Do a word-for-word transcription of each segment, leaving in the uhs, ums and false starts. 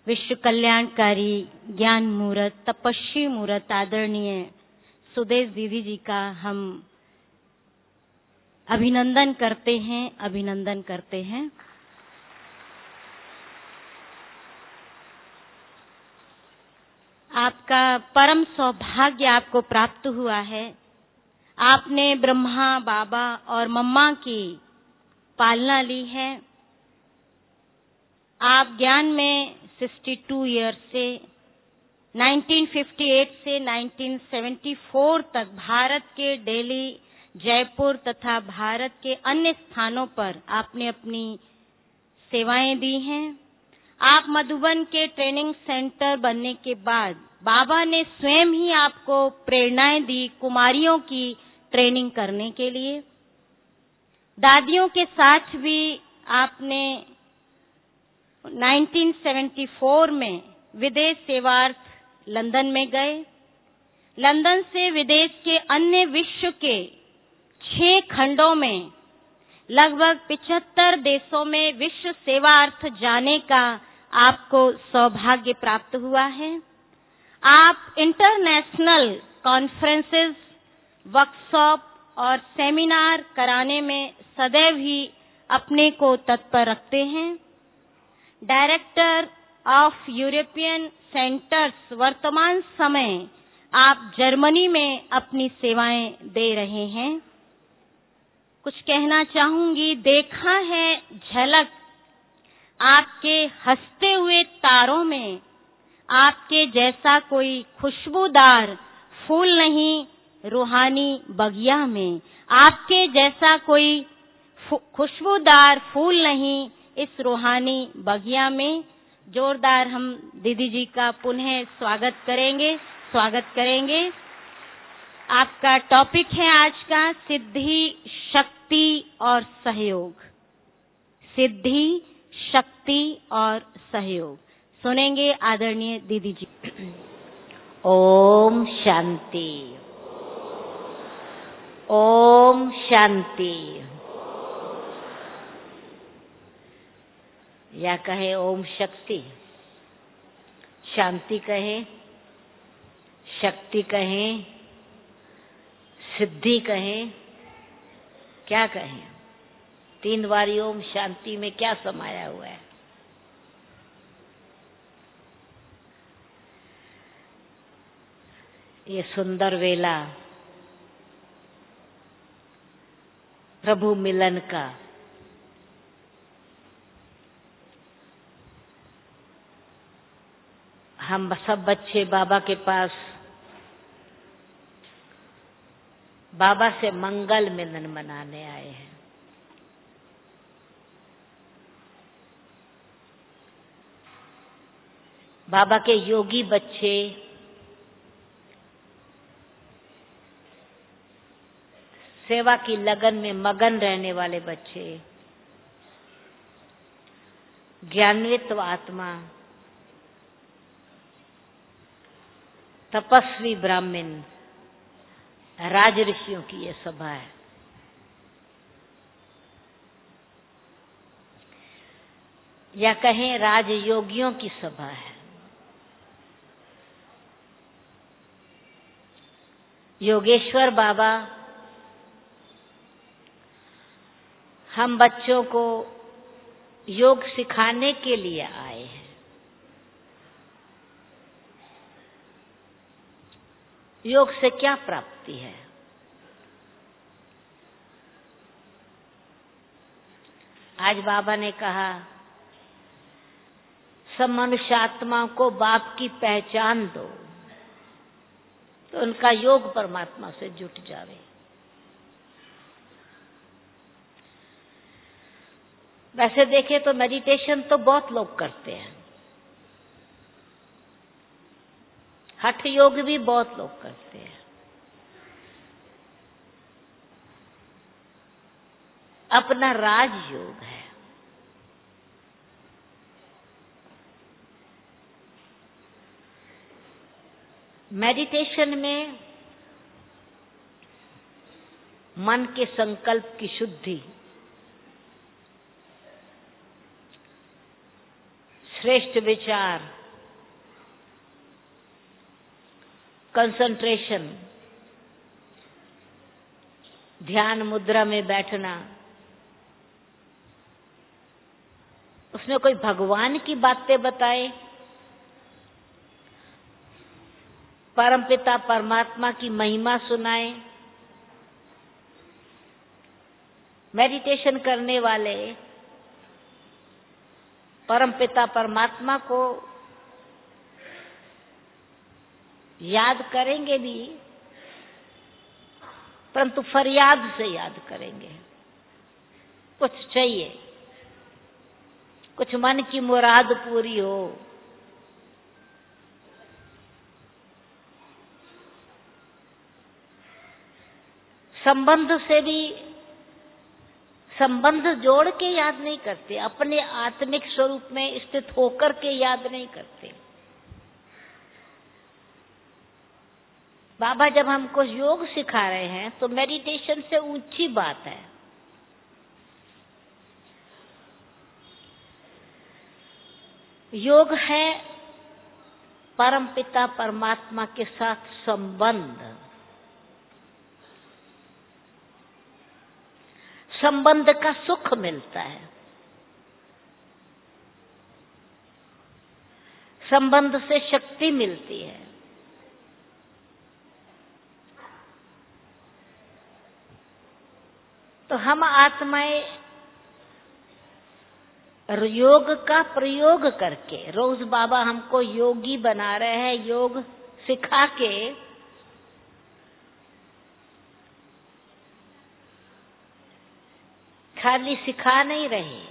विश्व कल्याणकारी ज्ञान मूर्त तपस्वी मूर्त आदरणीय सुदेश दीदी जी का हम अभिनंदन करते हैं अभिनंदन करते हैं। आपका परम सौभाग्य आपको प्राप्त हुआ है। आपने ब्रह्मा बाबा और मम्मा की पालना ली है। आप ज्ञान में बासठ ईयर से उन्नीस सौ अट्ठावन से उन्नीस सौ चौहत्तर तक भारत के दिल्ली, जयपुर तथा भारत के अन्य स्थानों पर आपने अपनी सेवाएं दी हैं। आप मधुबन के ट्रेनिंग सेंटर बनने के बाद बाबा ने स्वयं ही आपको प्रेरणाएं दी कुमारियों की ट्रेनिंग करने के लिए। दादियों के साथ भी आपने उन्नीस सौ चौहत्तर में विदेश सेवार्थ लंदन में गए। लंदन से विदेश के अन्य विश्व के छह खंडों में लगभग पचहत्तर देशों में विश्व सेवार्थ जाने का आपको सौभाग्य प्राप्त हुआ है। आप इंटरनेशनल कॉन्फ्रेंसेस, वर्कशॉप और सेमिनार कराने में सदैव ही अपने को तत्पर रखते हैं। डायरेक्टर ऑफ यूरोपियन सेंटर्स वर्तमान समय आप जर्मनी में अपनी सेवाएं दे रहे हैं। कुछ कहना चाहूंगी, देखा है झलक आपके हंसते हुए तारों में, आपके जैसा कोई खुशबूदार फूल नहीं रूहानी बगिया में, आपके जैसा कोई खुशबूदार फूल नहीं इस रूहानी बगिया में। जोरदार हम दीदी जी का पुनः स्वागत करेंगे स्वागत करेंगे। आपका टॉपिक है आज का सिद्धि, शक्ति और सहयोग। सिद्धि, शक्ति और सहयोग सुनेंगे आदरणीय दीदी जी। ओम शांति, ओम शांति। या कहे ओम शक्ति, शांति कहे, शक्ति कहे, सिद्धि कहे, क्या कहें? तीन बारी ओम शांति में क्या समाया हुआ है? ये सुंदर वेला प्रभु मिलन का, हम सब बच्चे बाबा के पास बाबा से मंगल मिलन मनाने आए हैं। बाबा के योगी बच्चे सेवा की लगन में मगन रहने वाले बच्चे, ज्ञानवित आत्मा, तपस्वी ब्राह्मण, राज ऋषियों की ये सभा है। या कहें राजयोगियों की सभा है। योगेश्वर बाबा हम बच्चों को योग सिखाने के लिए आए हैं। योग से क्या प्राप्ति है? आज बाबा ने कहा सब मनुष्य आत्माओं को बाप की पहचान दो तो उनका योग परमात्मा से जुट जावे। वैसे देखे तो मेडिटेशन तो बहुत लोग करते हैं, हठ योग भी बहुत लोग करते हैं। अपना राज योग है। मेडिटेशन में मन के संकल्प की शुद्धि, श्रेष्ठ विचार, कंसंट्रेशन, ध्यान मुद्रा में बैठना, उसमें कोई भगवान की बातें बताए, परमपिता परमात्मा की महिमा सुनाए। मेडिटेशन करने वाले परमपिता परमात्मा को याद करेंगे भी, परंतु फरियाद से याद करेंगे। कुछ चाहिए, कुछ मन की मुराद पूरी हो। संबंध से भी संबंध जोड़ के याद नहीं करते, अपने आत्मिक स्वरूप में स्थित होकर के याद नहीं करते। बाबा जब हमको योग सिखा रहे हैं तो मेडिटेशन से ऊंची बात है। योग है परमपिता परमात्मा के साथ संबंध। संबंध का सुख मिलता है, संबंध से शक्ति मिलती है। तो हम आत्माएं योग का प्रयोग करके, रोज बाबा हमको योगी बना रहे हैं, योग सिखा के खाली सिखा नहीं रहे,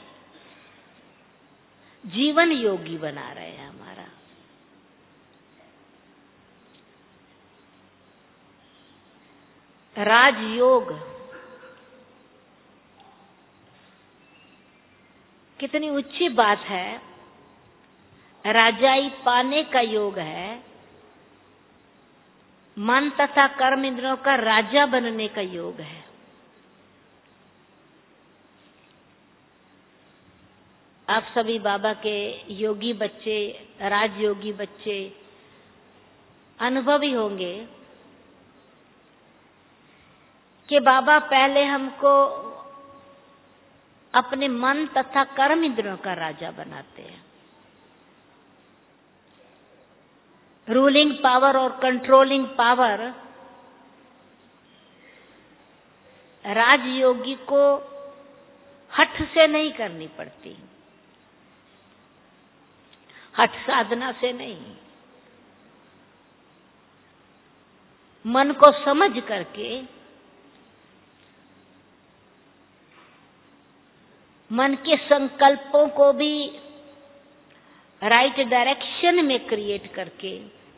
जीवन योगी बना रहे हैं हमारा। राजयोग कितनी ऊंची बात है। राजाई पाने का योग है, मन तथा कर्म इंद्रियों का राजा बनने का योग है। आप सभी बाबा के योगी बच्चे, राजयोगी बच्चे अनुभवी होंगे कि बाबा पहले हमको अपने मन तथा कर्म इंद्रियों का राजा बनाते हैं। रूलिंग पावर और कंट्रोलिंग पावर राजयोगी को हठ से नहीं करनी पड़ती, हठ साधना से नहीं, मन को समझ करके, मन के संकल्पों को भी राइट डायरेक्शन में क्रिएट करके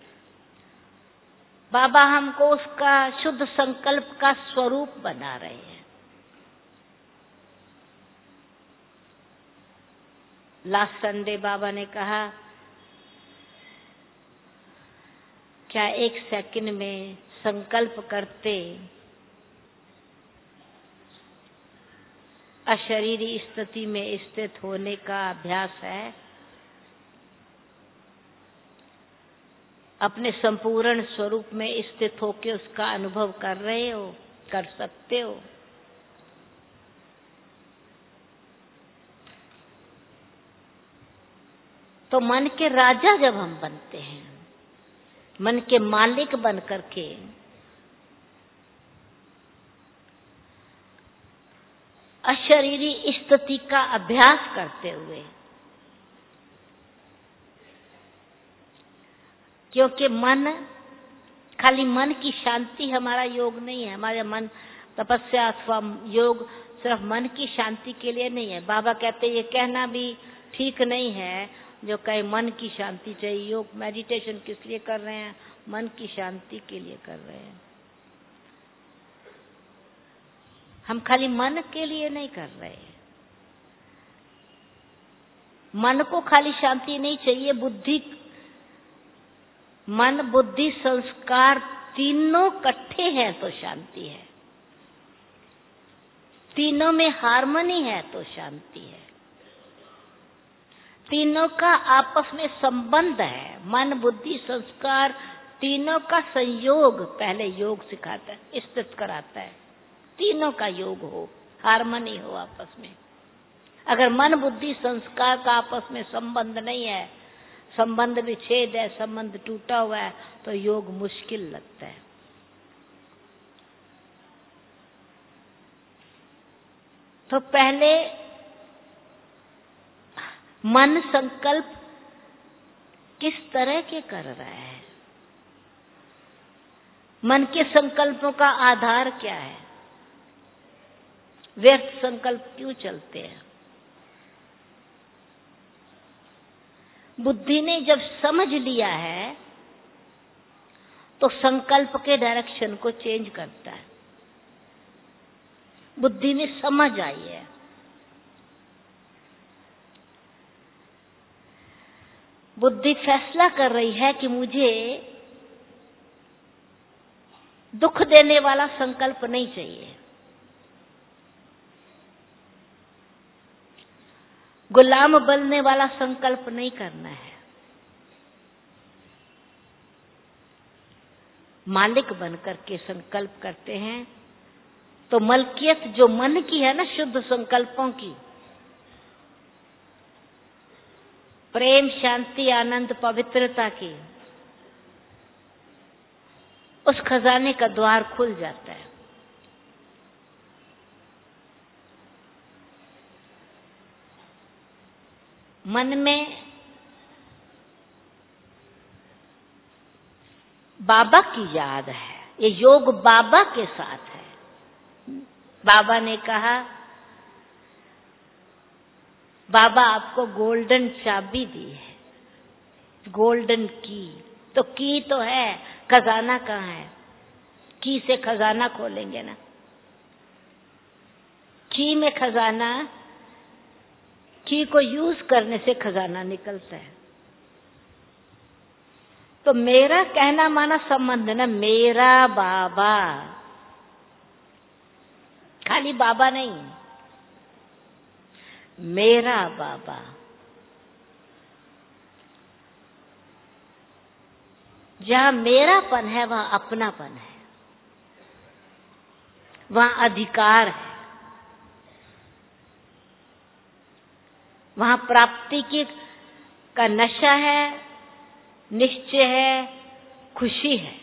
बाबा हमको उसका शुद्ध संकल्प का स्वरूप बना रहे हैं। लास्ट संडे बाबा ने कहा, क्या एक सेकंड में संकल्प करते अशरीरी स्थिति में स्थित होने का अभ्यास है? अपने संपूर्ण स्वरूप में स्थित होकर उसका अनुभव कर रहे हो, कर सकते हो? तो मन के राजा जब हम बनते हैं, मन के मालिक बन करके अशरीरी स्थिति का अभ्यास करते हुए, क्योंकि मन, खाली मन की शांति हमारा योग नहीं है। हमारा मन तपस्या अथवा योग सिर्फ मन की शांति के लिए नहीं है। बाबा कहते ये कहना भी ठीक नहीं है जो कहे मन की शांति चाहिए। योग मेडिटेशन किस लिए कर रहे हैं? मन की शांति के लिए कर रहे हैं। हम खाली मन के लिए नहीं कर रहे। मन को खाली शांति नहीं चाहिए, बुद्धि, मन बुद्धि संस्कार तीनों इकट्ठे हैं तो शांति है। तीनों में हार्मनी है तो शांति है। तीनों का आपस में संबंध है। मन, बुद्धि, संस्कार, तीनों का संयोग पहले योग सिखाता है, स्थित कराता है। तीनों का योग हो, हार्मनी हो आपस में। अगर मन, बुद्धि, संस्कार का आपस में संबंध नहीं है, संबंध विच्छेद है, संबंध टूटा हुआ है, तो योग मुश्किल लगता है। तो पहले मन संकल्प किस तरह के कर रहा है, मन के संकल्पों का आधार क्या है, व्यर्थ संकल्प क्यों चलते हैं। बुद्धि ने जब समझ लिया है तो संकल्प के डायरेक्शन को चेंज करता है। बुद्धि में समझ आई है। बुद्धि फैसला कर रही है कि मुझे दुख देने वाला संकल्प नहीं चाहिए, गुलाम बनने वाला संकल्प नहीं करना है, मालिक बनकर के संकल्प करते हैं। तो मलकियत जो मन की है ना, शुद्ध संकल्पों की, प्रेम, शांति, आनंद, पवित्रता की, उस खजाने का द्वार खुल जाता है। मन में बाबा की याद है, ये योग बाबा के साथ है। बाबा ने कहा, बाबा आपको गोल्डन चाबी दी है, गोल्डन की। तो की तो है, खजाना कहाँ है? की से खजाना खोलेंगे ना। की में खजाना, की को यूज करने से खजाना निकलता है। तो मेरा कहना माना संबंध ना, मेरा बाबा, खाली बाबा नहीं, मेरा बाबा। जहां मेरापन है वहां अपनापन है, वहां अधिकार है, वहां प्राप्ति की का नशा है, निश्चय है, खुशी है।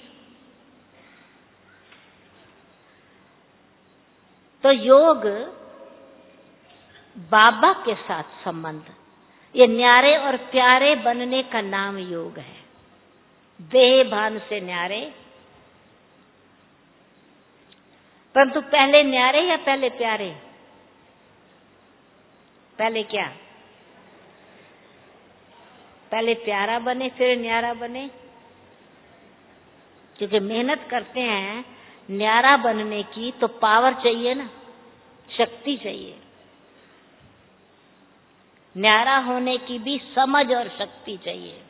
तो योग बाबा के साथ संबंध, ये न्यारे और प्यारे बनने का नाम योग है। देह भान से न्यारे, परंतु पहले न्यारे या पहले प्यारे? पहले क्या? पहले प्यारा बने फिर न्यारा बने? क्योंकि मेहनत करते हैं न्यारा बनने की तो पावर चाहिए ना, शक्ति चाहिए। न्यारा होने की भी समझ और शक्ति चाहिए।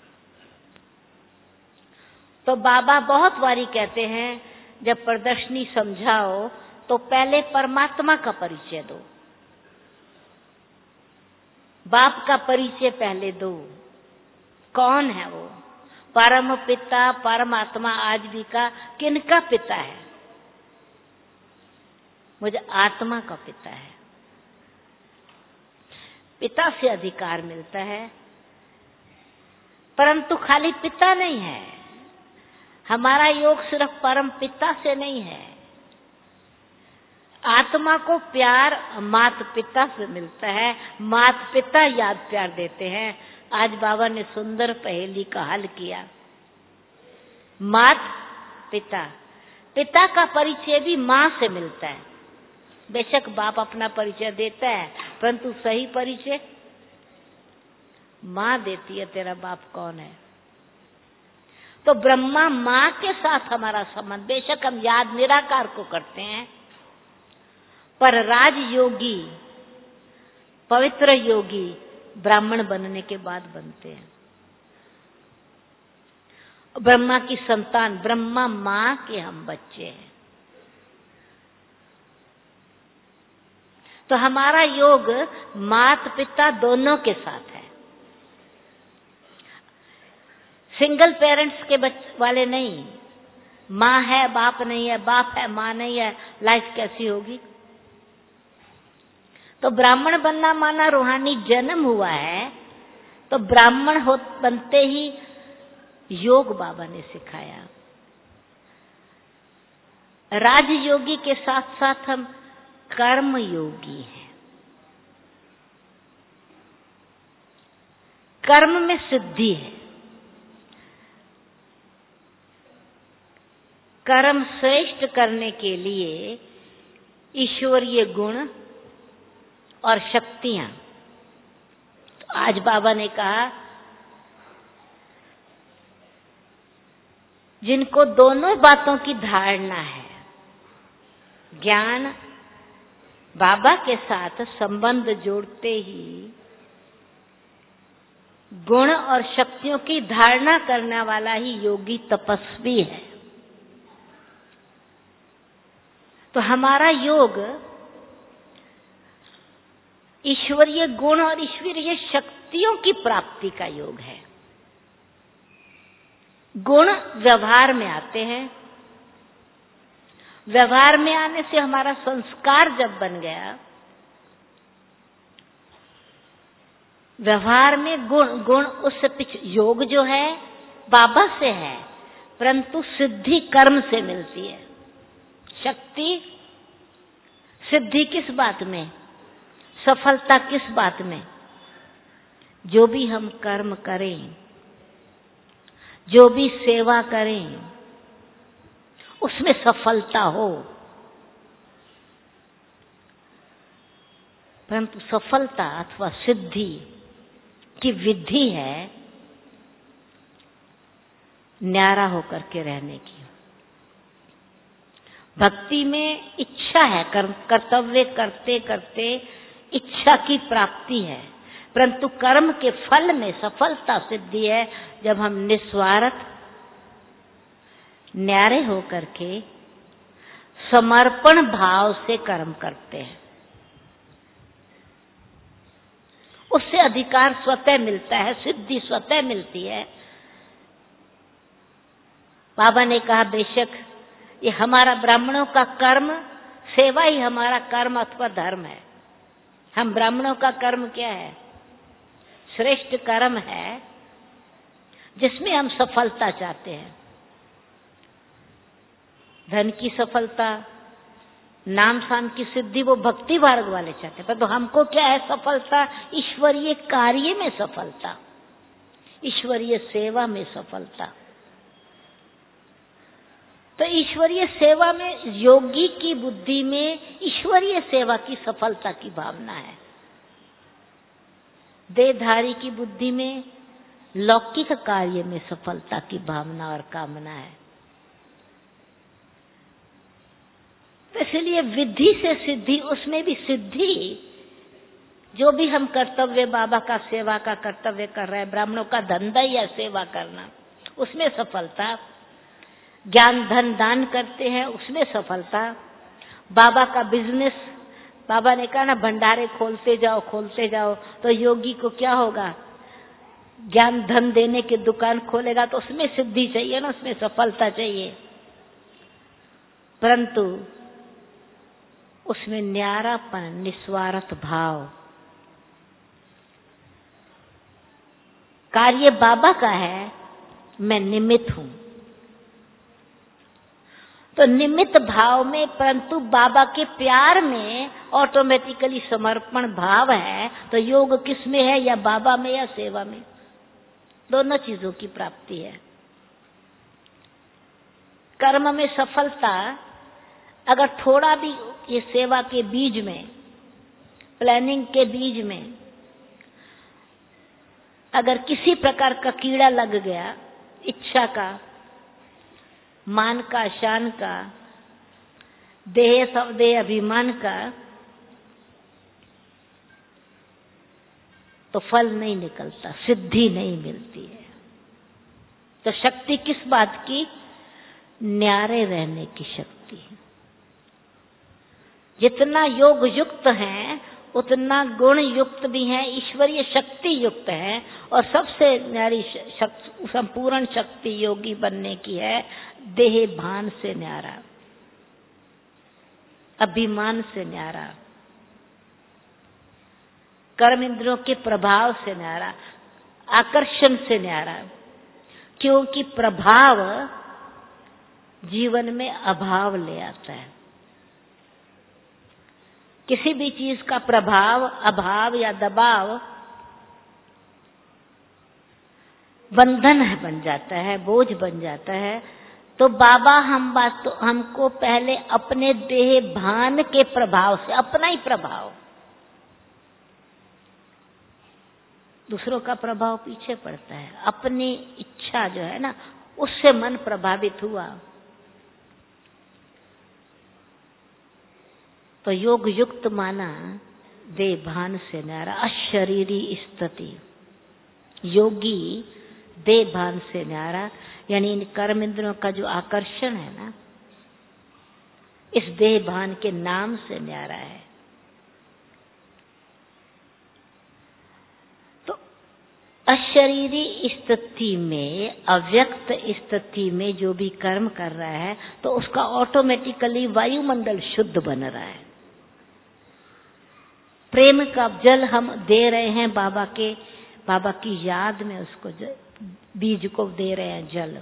तो बाबा बहुत बारी कहते हैं, जब प्रदर्शनी समझाओ तो पहले परमात्मा का परिचय दो, बाप का परिचय पहले दो। कौन है वो? परम पिता, परमात्मा आज भी का किनका पिता है? मुझे आत्मा का पिता है। पिता से अधिकार मिलता है, परंतु खाली पिता नहीं है। हमारा योग सिर्फ परम पिता से नहीं है। आत्मा को प्यार मात पिता से मिलता है, मात पिता याद प्यार देते हैं। आज बाबा ने सुंदर पहेली का हल किया। मात पिता, पिता का परिचय भी माँ से मिलता है। बेशक बाप अपना परिचय देता है, परंतु सही परिचय माँ देती है, तेरा बाप कौन है। तो ब्रह्मा माँ के साथ हमारा संबंध, बेशक हम याद निराकार को करते हैं, पर राजयोगी, पवित्र योगी ब्राह्मण बनने के बाद बनते हैं। ब्रह्मा की संतान, ब्रह्मा माँ के हम बच्चे हैं। तो हमारा योग मात पिता दोनों के साथ है। सिंगल पेरेंट्स के बच्चे वाले नहीं, माँ है बाप नहीं है, बाप है माँ नहीं है, लाइफ कैसी होगी? तो ब्राह्मण बनना माना रूहानी जन्म हुआ है, तो ब्राह्मण हो बनते ही योग बाबा ने सिखाया। राजयोगी के साथ साथ हम कर्म योगी हैं। कर्म में सिद्धि है। कर्म श्रेष्ठ करने के लिए ईश्वरीय गुण और शक्तियां, तो आज बाबा ने कहा जिनको दोनों बातों की धारणा है, ज्ञान बाबा के साथ संबंध जोड़ते ही गुण और शक्तियों की धारणा करने वाला ही योगी तपस्वी है। तो हमारा योग ईश्वरीय गुण और ईश्वरीय शक्तियों की प्राप्ति का योग है। गुण व्यवहार में आते हैं, व्यवहार में आने से हमारा संस्कार जब बन गया, व्यवहार में गुण गुण उससे पीछे योग जो है बाबा से है, परंतु सिद्धि कर्म से मिलती है। शक्ति सिद्धि किस बात में, सफलता किस बात में? जो भी हम कर्म करें, जो भी सेवा करें, उसमें सफलता हो, परंतु सफलता अथवा सिद्धि की विधि है न्यारा होकर के रहने की। भक्ति में इच्छा है, कर्तव्य करते करते इच्छा की प्राप्ति है, परंतु कर्म के फल में सफलता सिद्धि है जब हम निस्वार्थ न्यारे होकर के समर्पण भाव से कर्म करते हैं। उससे अधिकार स्वतः मिलता है, सिद्धि स्वतः मिलती है। बाबा ने कहा बेशक ये हमारा ब्राह्मणों का कर्म, सेवा ही हमारा कर्म अथवा धर्म है। हम ब्राह्मणों का कर्म क्या है? श्रेष्ठ कर्म है जिसमें हम सफलता चाहते हैं। धन की सफलता, नाम शान की सिद्धि वो भक्ति मार्ग वाले चाहते हैं, पर तो हमको क्या है? सफलता ईश्वरीय कार्य में सफलता, ईश्वरीय सेवा में सफलता। तो ईश्वरीय सेवा में योगी की बुद्धि में ईश्वरीय सेवा की सफलता की भावना है, देहधारी की बुद्धि में लौकिक कार्य में सफलता की भावना और कामना है। तो इसलिए विधि से सिद्धि, उसमें भी सिद्धि, जो भी हम कर्तव्य बाबा का सेवा का कर्तव्य कर रहे हैं, ब्राह्मणों का धंधा या सेवा करना, उसमें सफलता, ज्ञान धन दान करते हैं उसमें सफलता, बाबा का बिजनेस, बाबा ने कहा ना भंडारे खोलते जाओ खोलते जाओ, तो योगी को क्या होगा? ज्ञान धन देने की दुकान खोलेगा तो उसमें सिद्धि चाहिए ना, उसमें सफलता चाहिए, परंतु उसमें न्यारापन, निस्वार्थ भाव, कार्य बाबा का है, मैं निमित्त हूं। तो निमित्त भाव में, परंतु बाबा के प्यार में ऑटोमेटिकली समर्पण भाव है। तो योग किस में है? या बाबा में या सेवा में, दोनों चीजों की प्राप्ति है। कर्म में सफलता अगर थोड़ा भी ये सेवा के बीज में, प्लानिंग के बीज में अगर किसी प्रकार का कीड़ा लग गया, इच्छा का, मान का, शान का, देह सवदेह अभिमान का, तो फल नहीं निकलता, सिद्धि नहीं मिलती है। तो शक्ति किस बात की? न्यारे रहने की शक्ति। जितना योग युक्त हैं उतना गुण युक्त भी हैं, ईश्वरीय शक्ति युक्त हैं, और सबसे न्यारी संपूर्ण शक्ति योगी बनने की है देह भान से न्यारा, अभिमान से न्यारा, कर्म इंद्रियों के प्रभाव से न्यारा, आकर्षण से न्यारा। क्योंकि प्रभाव जीवन में अभाव ले आता है। किसी भी चीज का प्रभाव, अभाव या दबाव बंधन बन जाता है, बोझ बन जाता है। तो बाबा हम बात तो हमको पहले अपने देह भान के प्रभाव से, अपना ही प्रभाव, दूसरों का प्रभाव पीछे पड़ता है, अपनी इच्छा जो है ना उससे मन प्रभावित हुआ तो योग युक्त माना देह भान से न्यारा, अशरीरी स्थिति। योगी देह भान से न्यारा यानी इन कर्म इंद्रियों का जो आकर्षण है ना, इस देह भान के नाम से न्यारा है। तो अशरीरी स्थिति में, अव्यक्त स्थिति में जो भी कर्म कर रहा है तो उसका ऑटोमेटिकली वायुमंडल शुद्ध बन रहा है। प्रेम का जल हम दे रहे हैं बाबा के, बाबा की याद में उसको बीज को दे रहे हैं जल।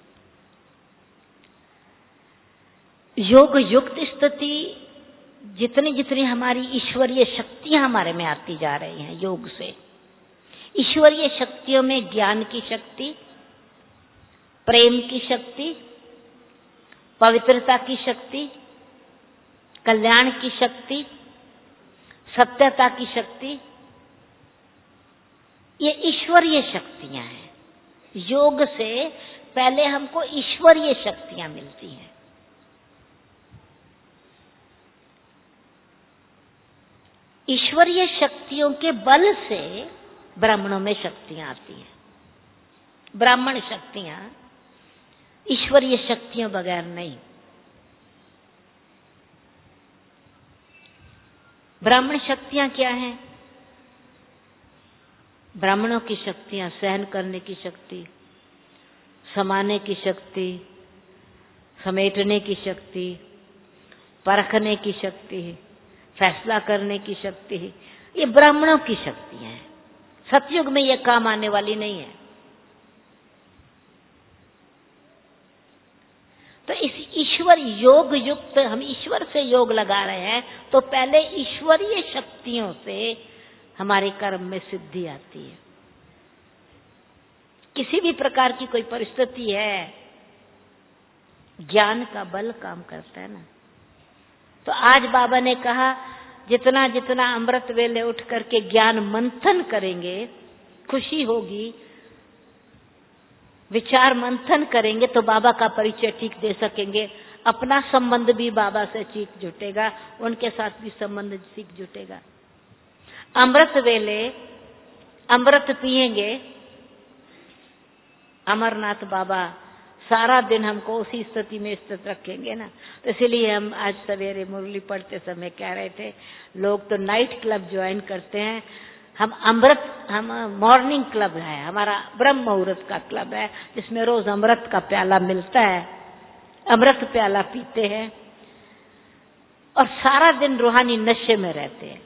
योग युक्त स्थिति जितनी जितनी हमारी ईश्वरीय शक्तियां हमारे में आती जा रही हैं योग से, ईश्वरीय शक्तियों में ज्ञान की शक्ति, प्रेम की शक्ति, पवित्रता की शक्ति, कल्याण की शक्ति, सत्यता की शक्ति, ये ईश्वरीय शक्तियां हैं। योग से पहले हमको ईश्वरीय शक्तियां मिलती हैं। ईश्वरीय शक्तियों के बल से ब्राह्मणों में शक्तियां आती हैं। ब्राह्मण शक्तियां ईश्वरीय शक्तियों बगैर नहीं। ब्राह्मण शक्तियां क्या हैं? ब्राह्मणों की शक्तियां सहन करने की शक्ति, समाने की शक्ति, समेटने की शक्ति, परखने की शक्ति, फैसला करने की शक्ति, ये ब्राह्मणों की शक्तियां हैं। सतयुग में ये काम आने वाली नहीं है। तो इस ईश्वर योग युक्त, हम ईश्वर से योग लगा रहे हैं तो पहले ईश्वरीय शक्तियों से हमारे कर्म में सिद्धि आती है। किसी भी प्रकार की कोई परिस्थिति है, ज्ञान का बल काम करता है ना। तो आज बाबा ने कहा जितना जितना अमृत वेले उठ करके ज्ञान मंथन करेंगे, खुशी होगी, विचार मंथन करेंगे तो बाबा का परिचय ठीक दे सकेंगे। अपना संबंध भी बाबा से ठीक जुटेगा, उनके साथ भी संबंध ठीक जुटेगा। अमृत वेले अमृत पिएंगे, अमरनाथ बाबा सारा दिन हमको उसी स्थिति में स्थित रखेंगे ना। तो इसलिए हम आज सवेरे मुरली पढ़ते समय कह रहे थे, लोग तो नाइट क्लब ज्वाइन करते हैं, हम अमृत, हम मॉर्निंग क्लब है, हमारा ब्रह्म मुहूर्त का क्लब है जिसमें रोज अमृत का प्याला मिलता है। अमृत प्याला पीते हैं और सारा दिन रूहानी नशे में रहते हैं।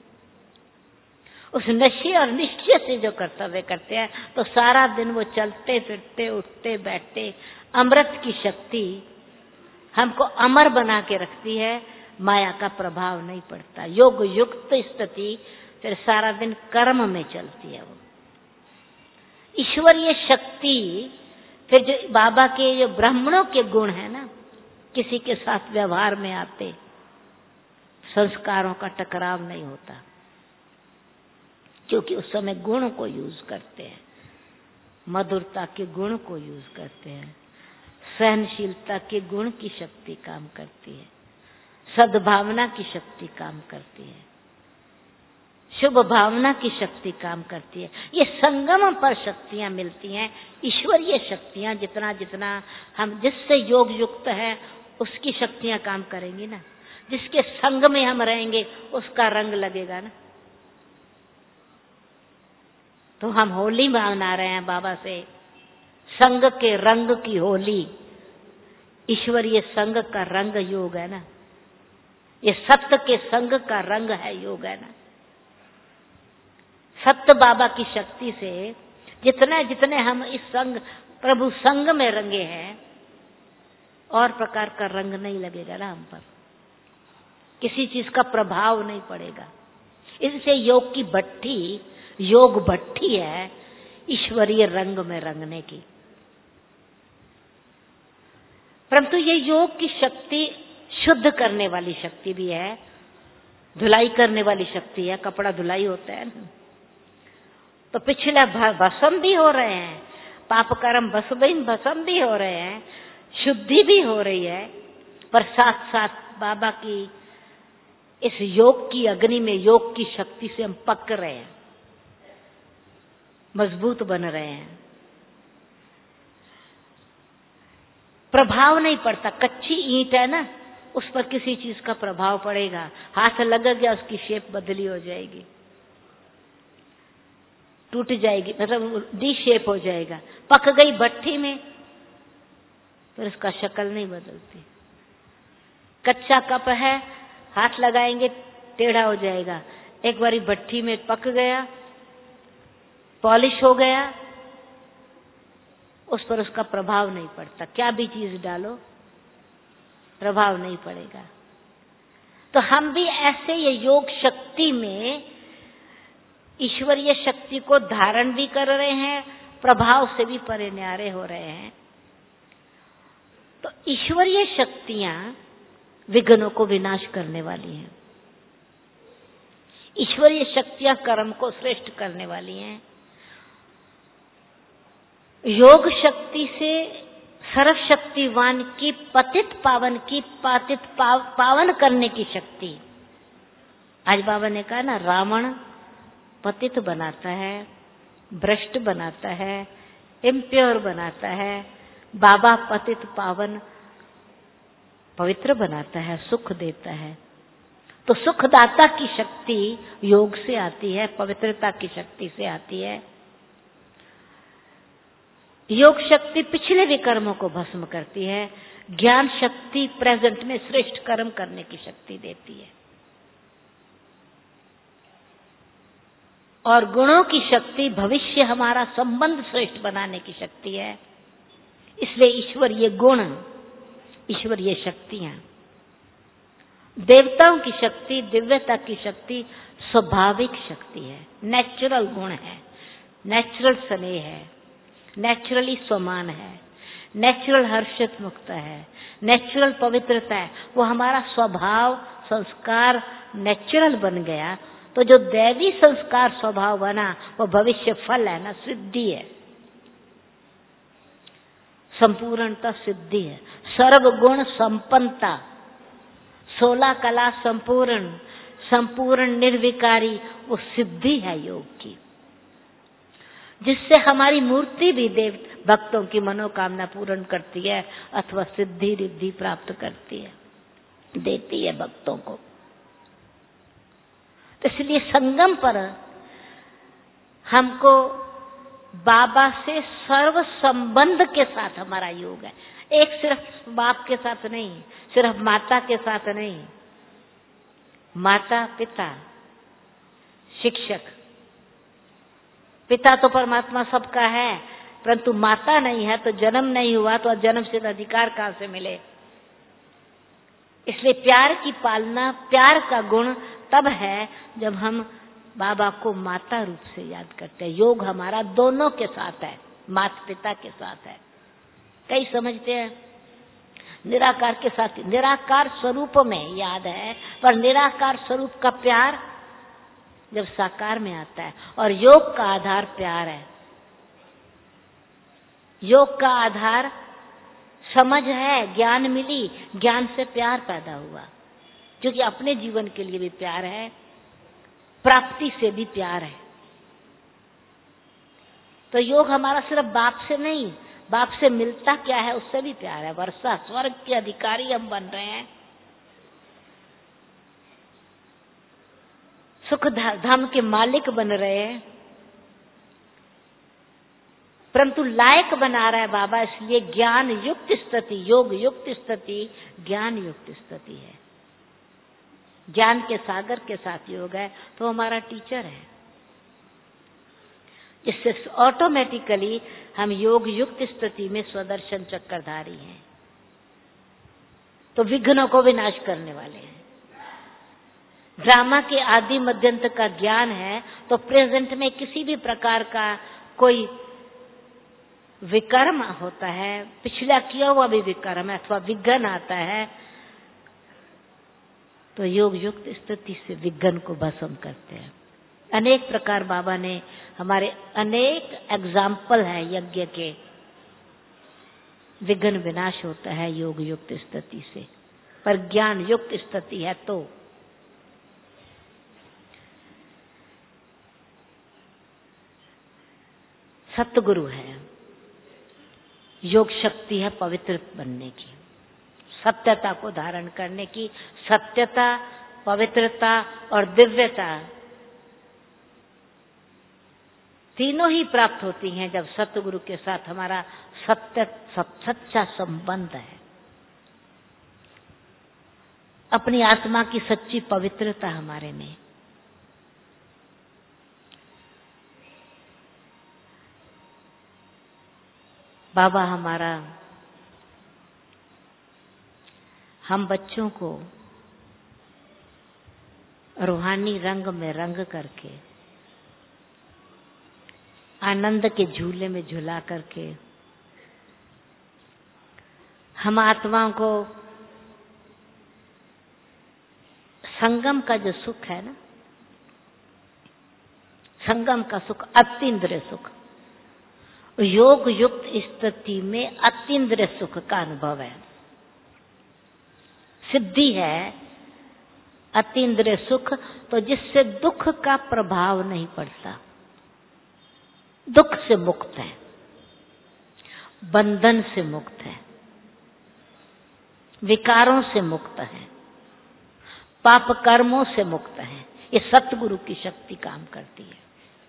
उस नशे और निश्चय से जो कर्तव्य करते हैं तो सारा दिन वो चलते फिरते, उठते बैठते, अमृत की शक्ति हमको अमर बना के रखती है। माया का प्रभाव नहीं पड़ता। योग युक्त स्थिति फिर सारा दिन कर्म में चलती है। वो ईश्वरीय शक्ति फिर जो बाबा के जो ब्राह्मणों के गुण है ना, किसी के साथ व्यवहार में आते, संस्कारों का टकराव नहीं होता क्योंकि उस समय गुण को यूज करते हैं, मधुरता के गुण को यूज करते हैं, सहनशीलता के गुण की शक्ति काम करती है, सद्भावना की शक्ति काम करती है, शुभ भावना की शक्ति काम करती है। ये संगम पर शक्तियां मिलती हैं, ईश्वरीय शक्तियां। जितना जितना हम जिससे योग युक्त है उसकी शक्तियां काम करेंगी ना। जिसके संग में हम रहेंगे उसका रंग लगेगा ना। तो हम होली मना रहे हैं बाबा से, संग के रंग की होली। ईश्वरीय संग का रंग योग है ना, ये सत्य के संग का रंग है योग है ना। सत्य बाबा की शक्ति से जितने जितने हम इस संग प्रभु संग में रंगे हैं, और प्रकार का रंग नहीं लगेगा ना हम पर, किसी चीज का प्रभाव नहीं पड़ेगा। इससे योग की भट्ठी, योग भट्ठी है ईश्वरीय रंग में रंगने की। परंतु ये योग की शक्ति शुद्ध करने वाली शक्ति भी है, धुलाई करने वाली शक्ति है। कपड़ा धुलाई होता है ना, तो पिछले भस्म भी हो रहे हैं, पाप कर्म भस्म भस्म भी हो रहे हैं, शुद्धि भी हो रही है, पर साथ साथ बाबा की इस योग की अग्नि में, योग की शक्ति से हम पक रहे हैं, मजबूत बन रहे हैं। प्रभाव नहीं पड़ता। कच्ची ईंट है ना, उस पर किसी चीज का प्रभाव पड़ेगा, हाथ लग गया उसकी शेप बदली हो जाएगी, टूट जाएगी, मतलब डी शेप हो जाएगा। पक गई भट्ठी में फिर उसका शक्ल नहीं बदलती। कच्चा कप है, हाथ लगाएंगे टेढ़ा हो जाएगा। एक बारी भट्ठी में पक गया, पॉलिश हो गया, उस पर उसका प्रभाव नहीं पड़ता। क्या भी चीज डालो प्रभाव नहीं पड़ेगा। तो हम भी ऐसे ये योग शक्ति में ईश्वरीय शक्ति को धारण भी कर रहे हैं, प्रभाव से भी परे न्यारे हो रहे हैं। तो ईश्वरीय शक्तियां विघ्नों को विनाश करने वाली हैं, ईश्वरीय शक्तियां कर्म को श्रेष्ठ करने वाली हैं। योग शक्ति से सर्वशक्तिवान की पतित पावन की पातित पाव, पावन करने की शक्ति। आज बाबा ने कहा ना, रावण पतित बनाता है, भ्रष्ट बनाता है, इम्प्योर बनाता है, बाबा पतित पावन पवित्र बनाता है, सुख देता है। तो सुखदाता की शक्ति योग से आती है, पवित्रता की शक्ति से आती है। योग शक्ति पिछले विकर्मों को भस्म करती है, ज्ञान शक्ति प्रेजेंट में श्रेष्ठ कर्म करने की शक्ति देती है, और गुणों की शक्ति भविष्य हमारा संबंध श्रेष्ठ बनाने की शक्ति है। इसलिए ईश्वरीय गुण, ईश्वरीय शक्तियां, देवताओं की शक्ति, दिव्यता की शक्ति स्वाभाविक शक्ति है, नेचुरल गुण है, नेचुरल स्नेह है, नेचुरली स्वमान है, नेचुरल हर्षित मुक्त है, नेचुरल पवित्रता है। वो हमारा स्वभाव संस्कार नेचुरल बन गया, तो जो दैवी संस्कार स्वभाव बना वो भविष्य फल है ना, सिद्धि है, संपूर्णता सिद्धि है, सर्वगुण संपन्नता, सोलह कला संपूर्ण, संपूर्ण निर्विकारी, वो सिद्धि है योग की, जिससे हमारी मूर्ति भी देव भक्तों की मनोकामना पूर्ण करती है अथवा सिद्धि रिद्धि प्राप्त करती है, देती है भक्तों को। तो इसलिए संगम पर हमको बाबा से सर्व संबंध के साथ हमारा योग है। एक सिर्फ बाप के साथ नहीं, सिर्फ माता के साथ नहीं, माता पिता शिक्षक, पिता तो परमात्मा सबका है, परंतु माता नहीं है तो जन्म नहीं हुआ, तो जन्म से अधिकार कहां से मिले। इसलिए प्यार की पालना, प्यार का गुण तब है जब हम बाबा को माता रूप से याद करते हैं। योग हमारा दोनों के साथ है, माता पिता के साथ है। कई समझते हैं निराकार के साथ, निराकार स्वरूप में याद है, पर निराकार स्वरूप का प्यार जब साकार में आता है, और योग का आधार प्यार है, योग का आधार समझ है, ज्ञान मिली, ज्ञान से प्यार पैदा हुआ, क्योंकि अपने जीवन के लिए भी प्यार है, प्राप्ति से भी प्यार है। तो योग हमारा सिर्फ बाप से नहीं, बाप से मिलता क्या है उससे भी प्यार है। वर्षा स्वर्ग के अधिकारी हम बन रहे हैं, सुख धाम के मालिक बन रहे हैं, परंतु लायक बना रहा है बाबा, इसलिए ज्ञान युक्त स्थिति, योग युक्त स्थिति ज्ञान युक्त स्थिति है। ज्ञान के सागर के साथ योग है तो हमारा टीचर है, इससे ऑटोमेटिकली हम योग युक्त स्थिति में स्वदर्शन चक्रधारी हैं, तो विघ्नों को विनाश करने वाले हैं। ड्रामा के आदि मध्यंत का ज्ञान है तो प्रेजेंट में किसी भी प्रकार का कोई विकर्म होता है, पिछला किया हुआ भी विकर्म है अथवा विघ्न आता है, तो योग युक्त स्थिति से विघ्न को भस्म करते हैं। अनेक प्रकार बाबा ने हमारे अनेक एग्जाम्पल है यज्ञ के, विघ्न विनाश होता है योग युक्त स्थिति से, पर ज्ञान युक्त स्थिति है तो। सतगुरु है, योग शक्ति है पवित्र बनने की, सत्यता को धारण करने की। सत्यता, पवित्रता और दिव्यता तीनों ही प्राप्त होती हैं जब सतगुरु के साथ हमारा सत्य सच्चा संबंध है, अपनी आत्मा की सच्ची पवित्रता हमारे में। बाबा हमारा हम बच्चों को रूहानी रंग में रंग करके, आनंद के झूले में झुला करके, हम आत्माओं को संगम का जो सुख है ना, संगम का सुख, अतीन्द्रिय सुख, योग युक्त स्थिति में अतीन्द्रिय सुख का अनुभव है, सिद्धि है अतीन्द्रिय सुख, तो जिससे दुख का प्रभाव नहीं पड़ता, दुख से मुक्त है, बंधन से मुक्त है, विकारों से मुक्त है, पाप कर्मों से मुक्त है। ये सतगुरु की शक्ति काम करती है।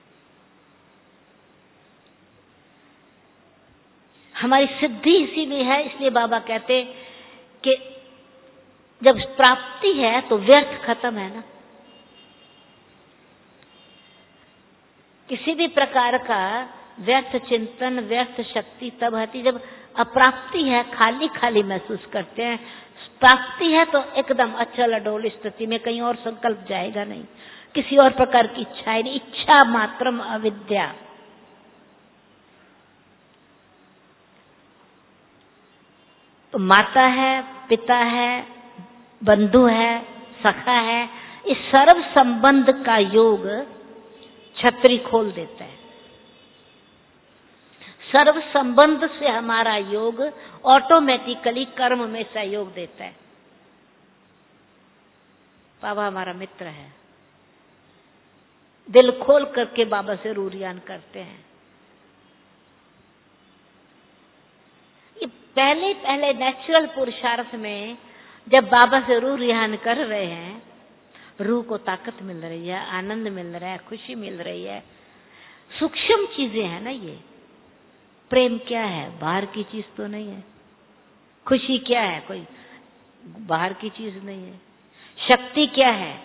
हमारी सिद्धि इसी में है, इसलिए बाबा कहते कि जब प्राप्ति है तो व्यर्थ खत्म है ना। किसी भी प्रकार का व्यर्थ चिंतन, व्यर्थ शक्ति तब आती जब अप्राप्ति है, खाली खाली महसूस करते हैं। प्राप्ति है तो एकदम अचल अडोल स्थिति में, कहीं और संकल्प जाएगा नहीं, किसी और प्रकार की इच्छा नहीं, इच्छा मात्रम अविद्या। तो माता है, पिता है, बंधु है, सखा है, इस सर्व संबंध का योग छतरी खोल देता है। सर्व संबंध से हमारा योग ऑटोमेटिकली कर्म में सहयोग देता है। बाबा हमारा मित्र है, दिल खोल करके बाबा से रूरियान करते हैं। ये पहले पहले नेचुरल पुरुषार्थ में जब बाबा से रूह रिहान कर रहे हैं, रूह को ताकत मिल रही है, आनंद मिल रहा है, खुशी मिल रही है। सूक्ष्म चीजें हैं ना ये। प्रेम क्या है? बाहर की चीज तो नहीं है। खुशी क्या है? कोई बाहर की चीज नहीं है। शक्ति क्या है?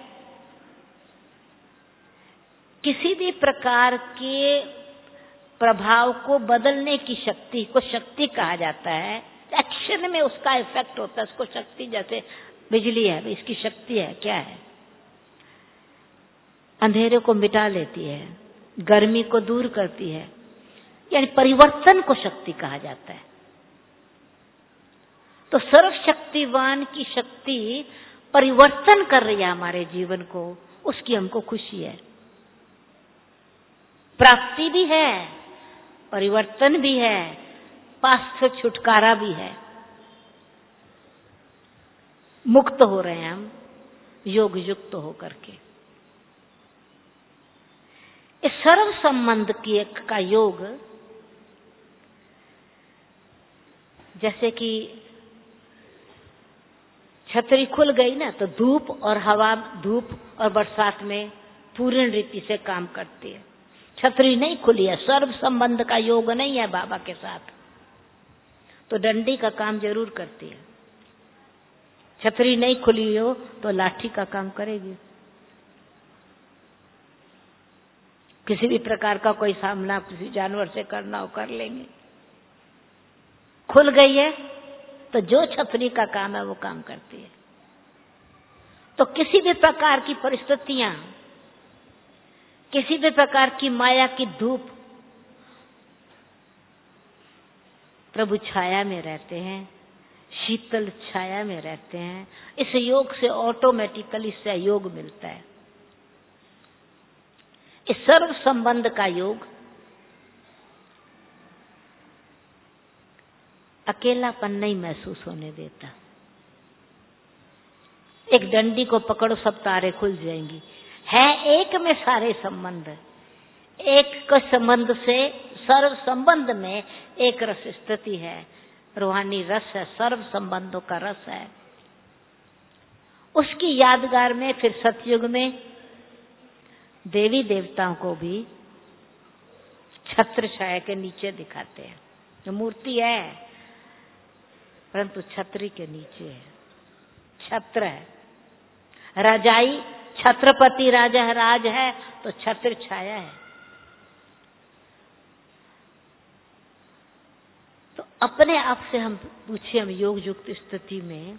किसी भी प्रकार के प्रभाव को बदलने की शक्ति को शक्ति कहा जाता है। एक्शन में उसका इफेक्ट होता है, उसको शक्ति, जैसे बिजली है, इसकी शक्ति है, क्या है? अंधेरे को मिटा लेती है, गर्मी को दूर करती है, यानी परिवर्तन को शक्ति कहा जाता है। तो सर्वशक्तिवान की शक्ति परिवर्तन कर रही है हमारे जीवन को, उसकी हमको खुशी है। प्राप्ति भी है, परिवर्तन भी है, पास से छुटकारा भी है। मुक्त हो रहे हैं हम योग युक्त होकर के। इस सर्व संबंध की एक का योग, जैसे कि छतरी खुल गई ना, तो धूप और हवा, धूप और बरसात में पूर्ण रीति से काम करती है। छतरी नहीं खुली है, सर्व संबंध का योग नहीं है बाबा के साथ, तो डंडी का काम जरूर करती है। छतरी नहीं खुली हो तो लाठी का काम करेगी। किसी भी प्रकार का कोई सामना किसी जानवर से करना हो कर लेंगे। खुल गई है तो जो छतरी का काम है वो काम करती है। तो किसी भी प्रकार की परिस्थितियां, किसी भी प्रकार की माया की धूप, प्रभु छाया में रहते हैं, शीतल छाया में रहते हैं। इस योग से ऑटोमेटिकली सहयोग मिलता है। इस सर्व संबंध का योग अकेलापन नहीं महसूस होने देता। एक डंडी को पकड़ो सब तारे खुल जाएंगी। है एक में सारे संबंध, एक के संबंध से सर्व संबंध में एक रस स्थिति है, रूहानी रस है, सर्व संबंधों का रस है। उसकी यादगार में फिर सतयुग में देवी देवताओं को भी छत्र छाया के नीचे दिखाते हैं। जो मूर्ति है परंतु छतरी के नीचे है, छत्र है। राजाई छत्रपति राजा राज है तो छत्र छाया है। तो अपने आप से हम पूछे, हम योग युक्त स्थिति में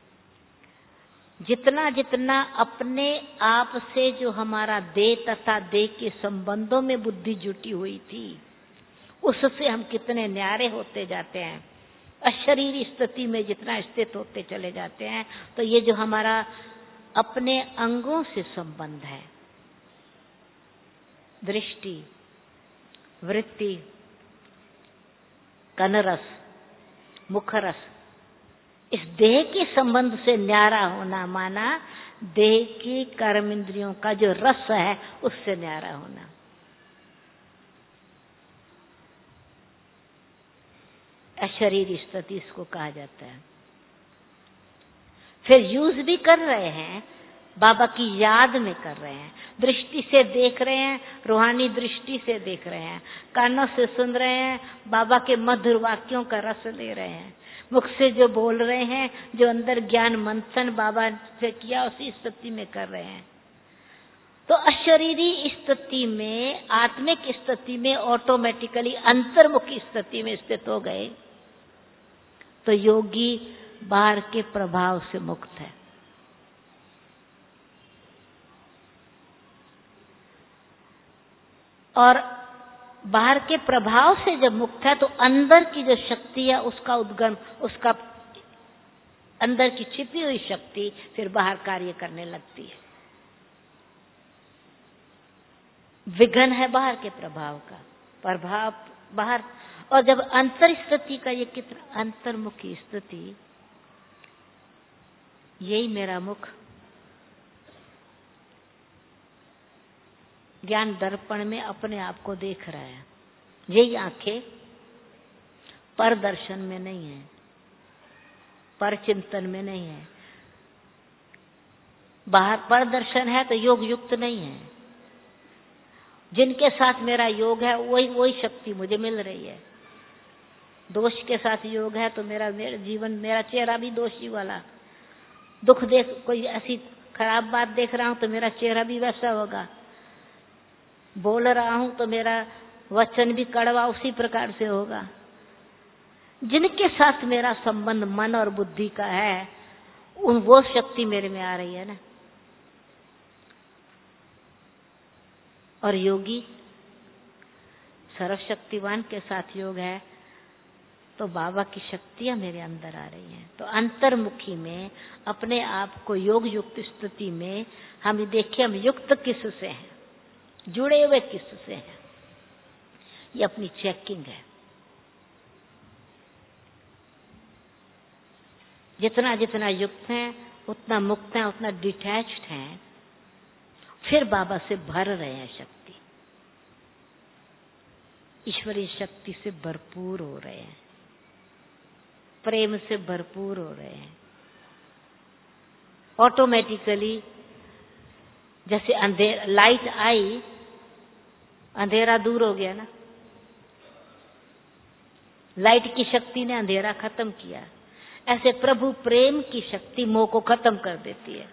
जितना जितना अपने आप से जो हमारा देह तथा देह के संबंधों में बुद्धि जुटी हुई थी, उससे हम कितने न्यारे होते जाते हैं। अशरीरी स्थिति में जितना स्थित होते चले जाते हैं, तो ये जो हमारा अपने अंगों से संबंध है, दृष्टि, वृत्ति, कनरस, मुखरस, इस देह के संबंध से न्यारा होना माना देह की कर्म इंद्रियों का जो रस है उससे न्यारा होना। अशरीरी स्थिति इसको कहा जाता है। फिर यूज भी कर रहे हैं, बाबा की याद में कर रहे हैं, दृष्टि से देख रहे हैं, रूहानी दृष्टि से देख रहे हैं, कानों से सुन रहे हैं, बाबा के मधुर वाक्यों का रस ले रहे हैं, मुख से जो बोल रहे हैं, जो अंदर ज्ञान मंथन बाबा से किया उसी स्थिति में कर रहे हैं। तो अशरीरी स्थिति में, आत्मिक स्थिति में ऑटोमेटिकली अंतर्मुखी स्थिति में स्थित हो गए तो योगी बाहर के प्रभाव से मुक्त है। और बाहर के प्रभाव से जब मुक्त है तो अंदर की जो शक्ति है उसका उद्गम, उसका अंदर की छिपी हुई शक्ति फिर बाहर कार्य करने लगती है। विघन है बाहर के प्रभाव का, प्रभाव बाहर। और जब अंतर स्थिति का ये कितना अंतर्मुखी स्थिति, यही मेरा मुख ज्ञान दर्पण में अपने आप को देख रहा है। यही आंखें पर दर्शन में नहीं है, पर चिंतन में नहीं है। बाहर पर दर्शन है तो योग युक्त नहीं है। जिनके साथ मेरा योग है वही वही शक्ति मुझे मिल रही है। दोष के साथ योग है तो मेरा मेरा जीवन, मेरा चेहरा भी दोषी वाला। दुख देख, कोई ऐसी खराब बात देख रहा हूं तो मेरा चेहरा भी वैसा होगा। बोल रहा हूं तो मेरा वचन भी कड़वा उसी प्रकार से होगा। जिनके साथ मेरा संबंध मन और बुद्धि का है, उन वो शक्ति मेरे में आ रही है ना। और योगी सर्वशक्तिवान के साथ योग है तो बाबा की शक्तियां मेरे अंदर आ रही हैं। तो अंतर्मुखी में अपने आप को योग युक्त स्थिति में हम देखिए, हम युक्त किस से हैं, जुड़े हुए किस से हैं, ये अपनी चेकिंग है। जितना जितना युक्त हैं उतना मुक्त हैं, उतना डिटैच्ड हैं, फिर बाबा से भर रहे हैं शक्ति, ईश्वरीय शक्ति से भरपूर हो रहे हैं, प्रेम से भरपूर हो रहे हैं। ऑटोमेटिकली जैसे अंधेरा, लाइट आई, अंधेरा दूर हो गया ना। लाइट की शक्ति ने अंधेरा खत्म किया। ऐसे प्रभु प्रेम की शक्ति मोह को खत्म कर देती है।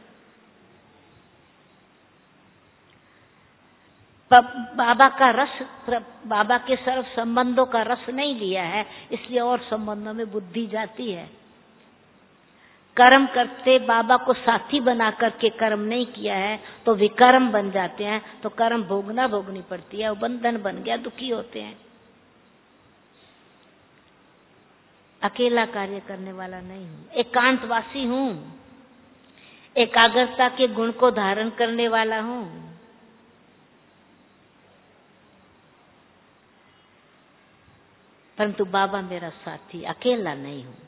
बाबा का रस, बाबा के सर्व संबंधों का रस नहीं लिया है, इसलिए और संबंधों में बुद्धि जाती है। कर्म करते बाबा को साथी बना करके कर्म नहीं किया है तो विकर्म बन जाते हैं, तो कर्म भोगना भोगनी पड़ती है, वो बंधन बन गया, दुखी होते हैं। अकेला कार्य करने वाला नहीं हूं, एकांतवासी हूं, एकाग्रता के गुण को धारण करने वाला हूं। परंतु बाबा मेरा साथी, अकेला नहीं हूं।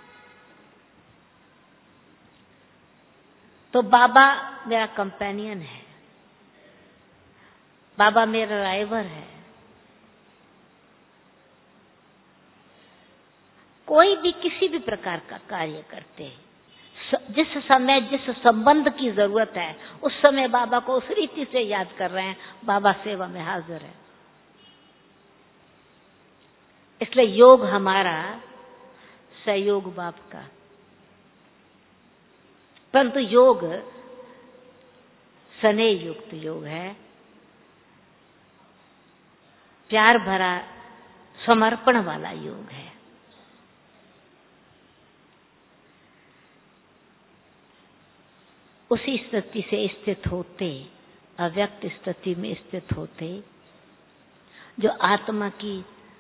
तो बाबा मेरा कंपेनियन है, बाबा मेरा ड्राइवर है। कोई भी किसी भी प्रकार का कार्य करते हैं, जिस समय जिस संबंध की जरूरत है उस समय बाबा को उस रीति से याद कर रहे हैं, बाबा सेवा में हाजिर है। इसलिए योग हमारा सहयोग बाप का, परंतु योग स्नेह युक्त योग है, प्यार भरा समर्पण वाला योग है। उसी स्थिति से स्थित होते, अव्यक्त स्थिति में स्थित होते, जो आत्मा की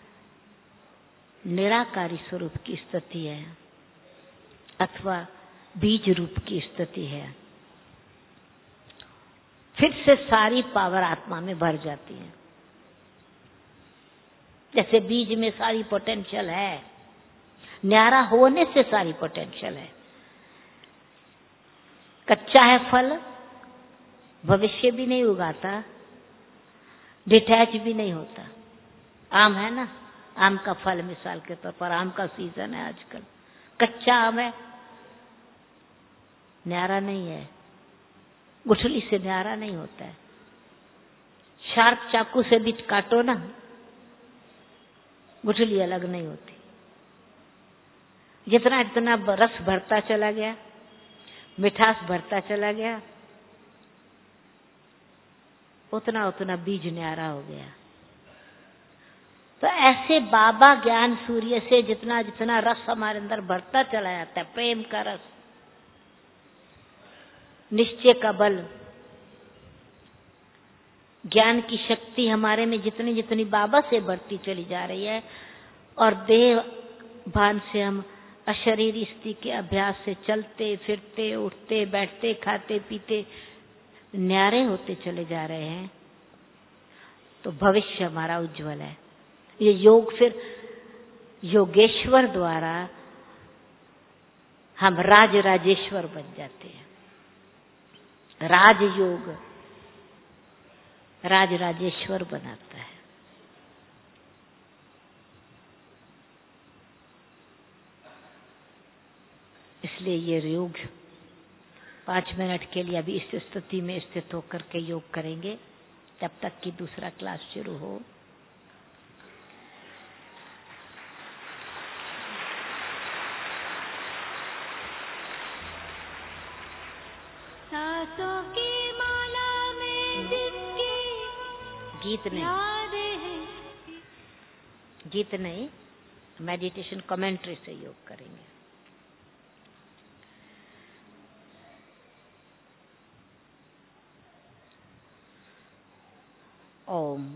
निराकारी स्वरूप की स्थिति है अथवा बीज रूप की स्थिति है, फिर से सारी पावर आत्मा में भर जाती है। जैसे बीज में सारी पोटेंशियल है, न्यारा होने से सारी पोटेंशियल है। कच्चा है फल, भविष्य भी नहीं उगाता, डिटैच भी नहीं होता। आम है ना, आम का फल मिसाल के तौर पर, आम का सीजन है आजकल, कच्चा आम है, न्यारा नहीं है, गुठली से न्यारा नहीं होता है। शार्प चाकू से भी काटो ना, गुठली अलग नहीं होती। जितना जितना रस भरता चला गया, मिठास भरता चला गया, उतना उतना बीज न्यारा हो गया। तो ऐसे बाबा ज्ञान सूर्य से जितना जितना रस हमारे अंदर भरता चला जाता है, प्रेम का रस, निश्चय का बल, ज्ञान की शक्ति हमारे में जितनी जितनी बाबा से बढ़ती चली जा रही है, और देह भान से हम अशरीरी स्थिति के अभ्यास से चलते फिरते उठते बैठते खाते पीते न्यारे होते चले जा रहे हैं, तो भविष्य हमारा उज्जवल है। ये योग फिर योगेश्वर द्वारा हम राज राजेश्वर बन जाते हैं। राजयोग राज राजेश्वर बनाता है। इसलिए ये योग पांच मिनट के लिए अभी इस स्थिति में स्थित होकर के योग करेंगे, तब तक कि दूसरा क्लास शुरू हो। सांसों की माला में जिसकी गीत नहीं, गीत नहीं, मेडिटेशन कमेंट्री से योग करेंगे। ओम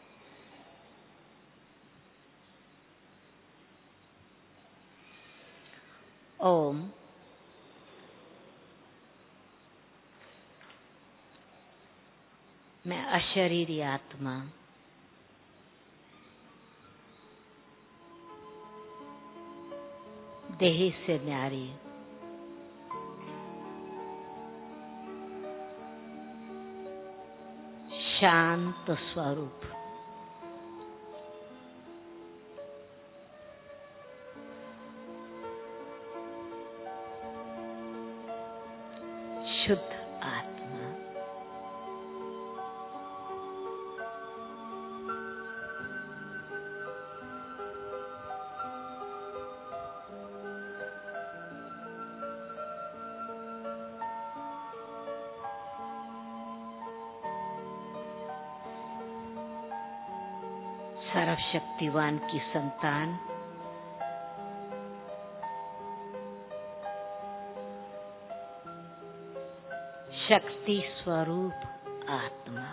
ओम मैं अशरीरी आत्मा देही से न्यारी शांत स्वरूप शुद्ध आत्मा सर्वशक्तिवान की संतान, शक्ति स्वरूप आत्मा,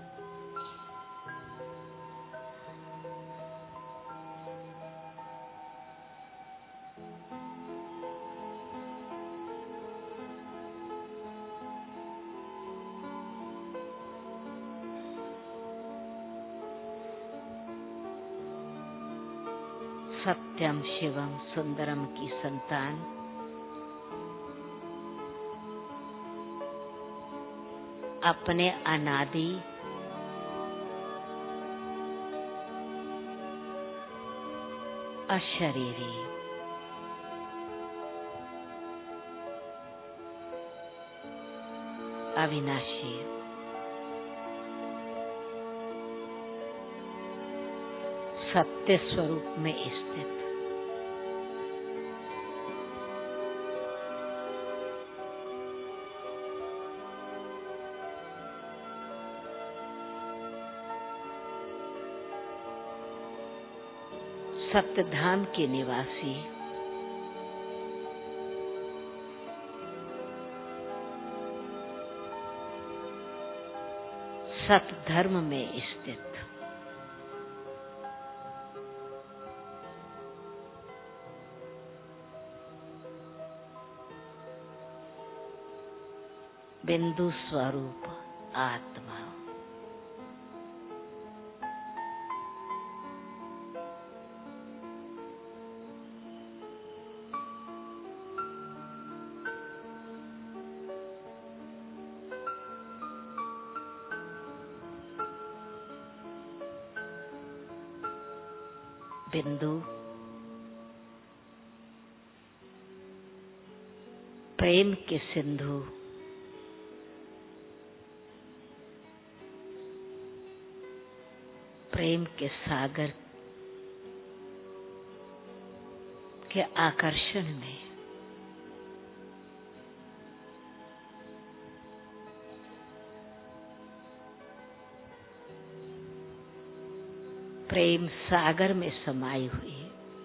सत्यम शिवम सुंदरम की संतान, अपने अनादि अशरीरी अविनाशी सत्य स्वरूप में स्थित सत्यधाम के निवासी, सतधर्म में स्थित बिंदु स्वरूप आत्मा, बिंदु प्रेम के सिंधु, प्रेम के सागर के आकर्षण में प्रेम सागर में समाई हुई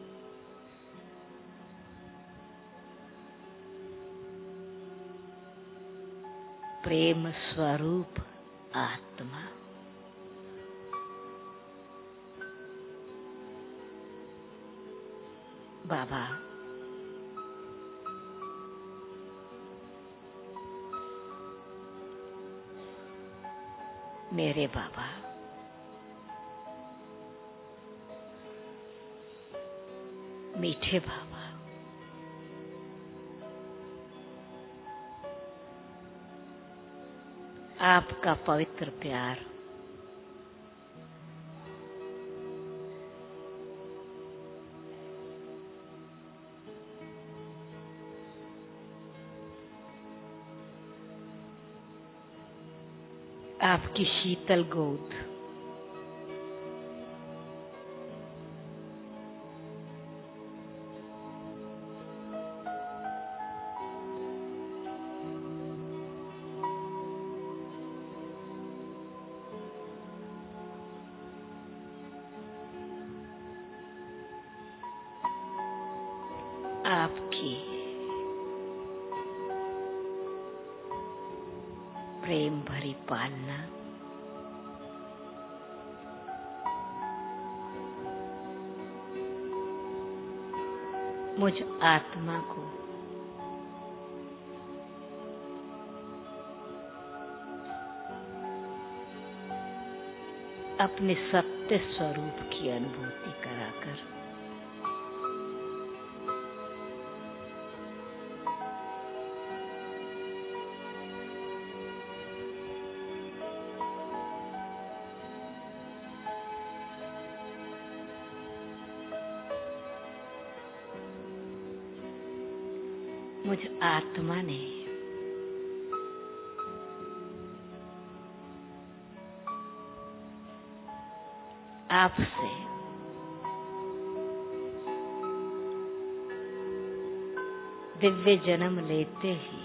प्रेम स्वरूप आत्मा, बाबा मेरे बाबा, मीठे बाबा, आपका पवित्र प्यार आपकी शीतल गोद आपकी प्रेम भरी पालना मुझ आत्मा को अपने सत्य स्वरूप की अनुभूति कराकर मुझ आत्मा ने आपसे दिव्य जन्म लेते ही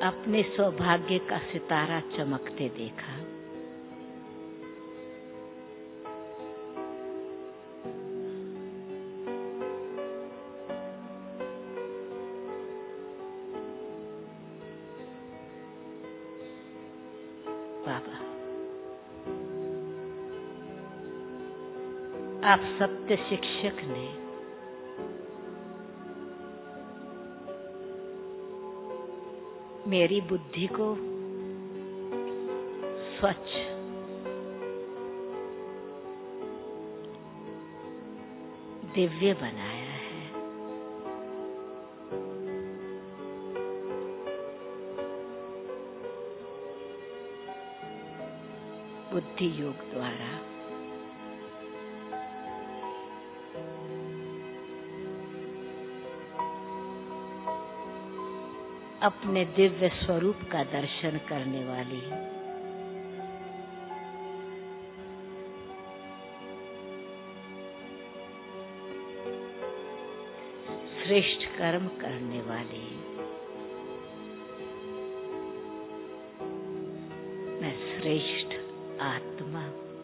अपने सौभाग्य का सितारा चमकते देखा। बाबा, आप सत्य शिक्षक ने मेरी बुद्धि को स्वच्छ, दिव्य बनाया है। बुद्धि योग द्वारा अपने दिव्य स्वरूप का दर्शन करने वाली श्रेष्ठ कर्म करने वाली मैं श्रेष्ठ आत्मा,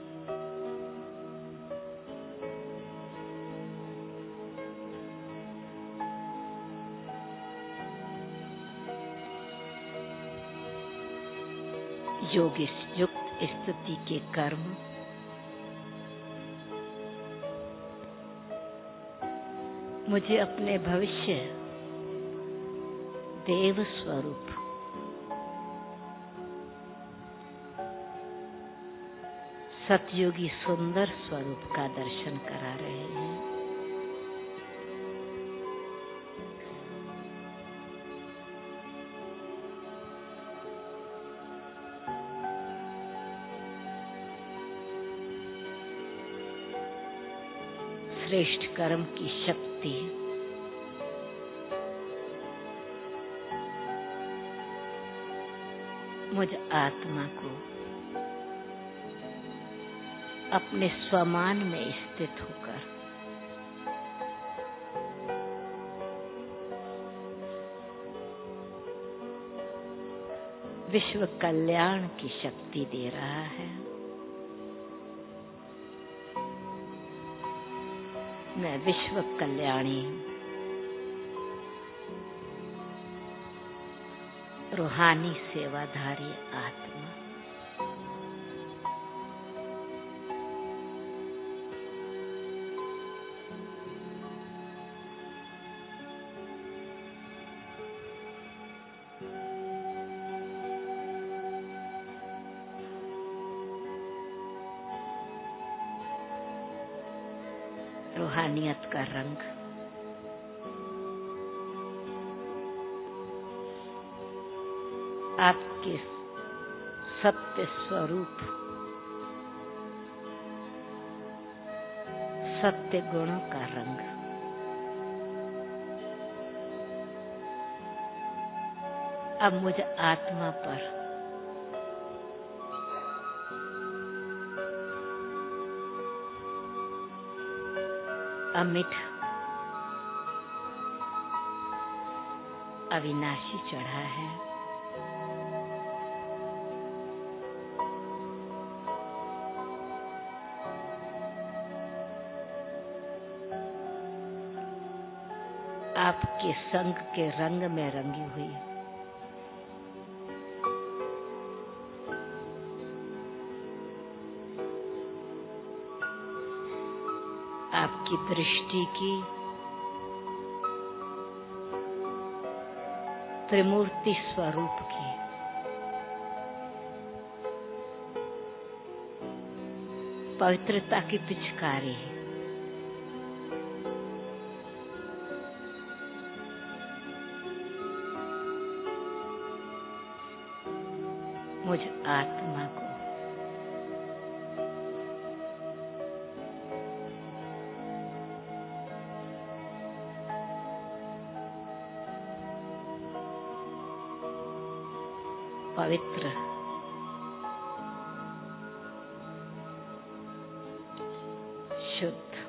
योग युक्त स्थिति के कर्म मुझे अपने भविष्य देव स्वरूप सतयुगी सुंदर स्वरूप का दर्शन करा रहे हैं। श्रेष्ठ कर्म की शक्ति मुझ आत्मा को अपने स्वमान में स्थित होकर विश्व कल्याण की शक्ति दे रहा है। मैं विश्व कल्याणी रूहानी सेवाधारी आत्मा, रूहानियत का रंग आपके सत्य स्वरूप सत्य गुणों का रंग अब मुझ आत्मा पर अमिट अविनाशी चढ़ा है। आपके संग के रंग में रंगी हुई आपकी दृष्टि की त्रिमूर्ति स्वरूप की पवित्रता की पिचकारी मुझ आत्मा को पवित्र शुद्ध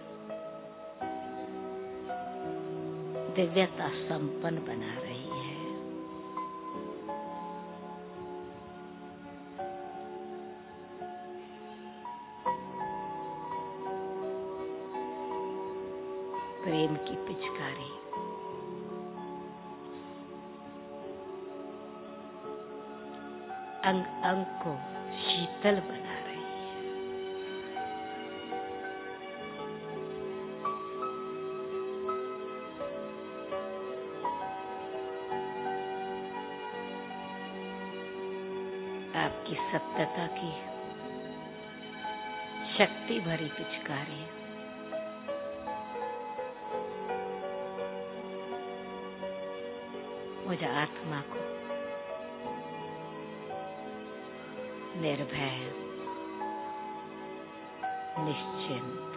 दिव्यता संपन्न बना रही है। प्रेम की पिचकारी। अंग अंग को शीतल बना रही है। आपकी सत्यता की शक्ति भरी पिचकारी है। मुझे आत्मा को निर्भय, निश्चिंत,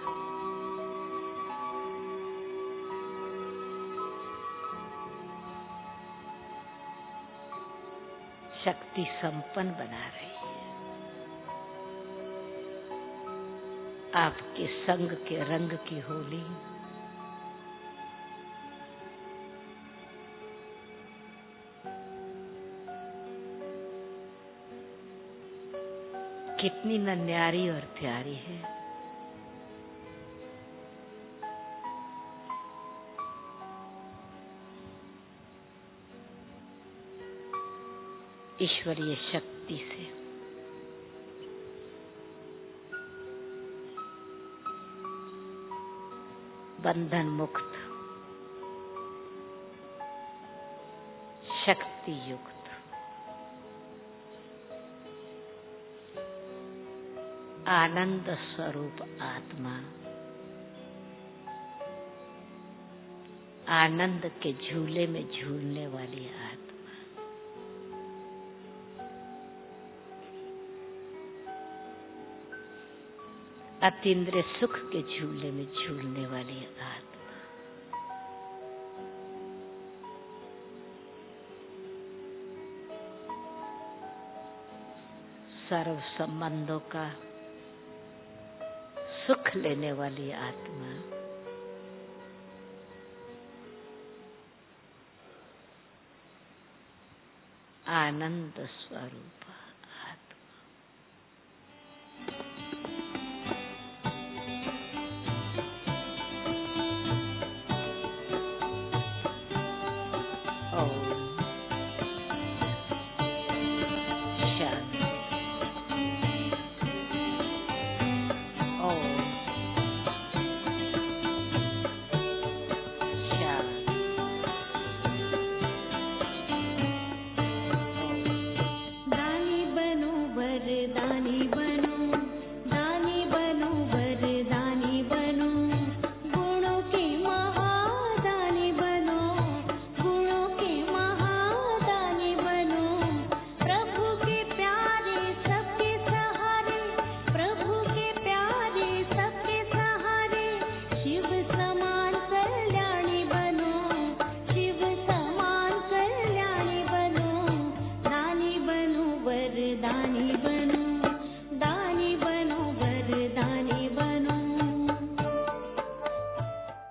शक्ति संपन्न बना रही है। आपके संग के रंग की होली कितनी न न्यारी और प्यारी है। ईश्वरीय शक्ति से बंधन मुक्त, शक्ति युक्त, आनंद स्वरूप आत्मा, आनंद के झूले में झूलने वाली आत्मा, अतीन्द्रिय सुख के झूले में झूलने वाली आत्मा, सर्व संबंधों का सुख लेने वाली आत्मा, आनंद स्वरूप,